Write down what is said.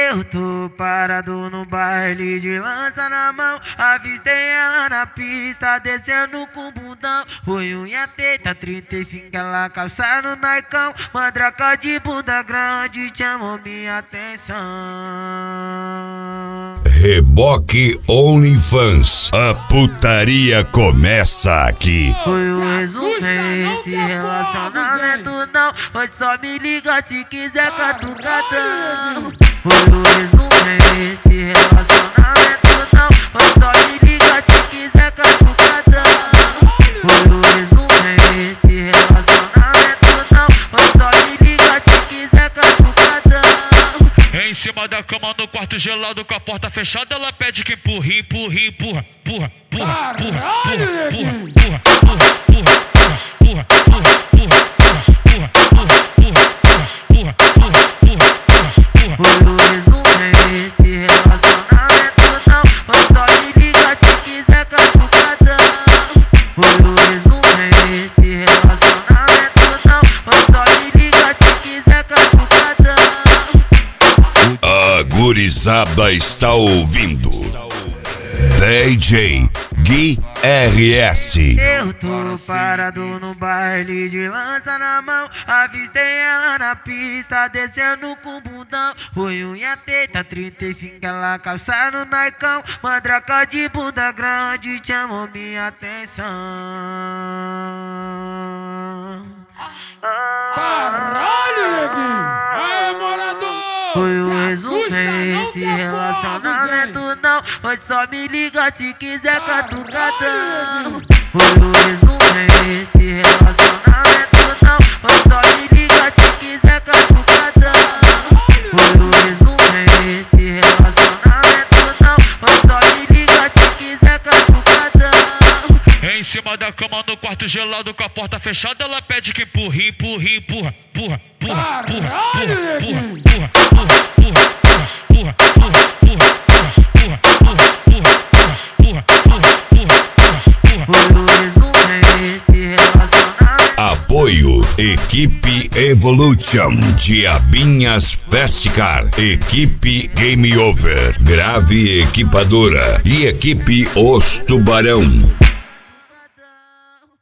Eu tô parado no baile de lança na mão. Avistei ela na pista, descendo com o bundão. Foi unha feita, 35, ela calça no naicão. Mandraca de bunda grande chamou minha atenção. Reboque OnlyFans, a putaria começa aqui. Foi o resumo, esse relacionamento não. Hoje só me liga se quiser catucadão. Foi o resumo, esse relacionamento não. Hoje só me liga se quiser catucadão. Foi o resumo, esse relacionamento não. Hoje só me liga se quiser catucadão. Em cima da cama no quarto gelado com a porta fechada, ela pede que empurre, empurre, empurra, empurra, empurra, empurra, empurra, empurra, empurra, empurra, foi o resumo, esse relacionamento não. Hoje só me liga se quiser catucadão. Foi o resumo, esse relacionamento não. Hoje só me liga se quiser catucadão. A gurizada está ouvindo DJ Gui RS. Eu tô parado no baile de lança na mão. Avistei ela na pista, descendo com o bundão. Foi unha feita, 35, ela calça no naicão. Mandraca de bunda grande chamou minha atenção. Caralho, neguinho! Aí, morador! Foi o resumo, esse relacionamento não. Hoje só me liga se quiser catucadão. Foi o resumo, esse relacionamento não. Hoje só me liga se quiser catucadão. Foi o resumo, esse relacionamento não. Hoje só me liga se quiser catucadão. Em cima da cama no quarto gelado com a porta fechada, ela pede que empurre, empurre, empurra, empurra, empurra, empurra, empurra, empurra, foi o resumo, esse relacionamento. Apoio Equipe Evolution, Diabinhas Festcar, Equipe Game Over, Grave Equipadora e Equipe Os Tubarão.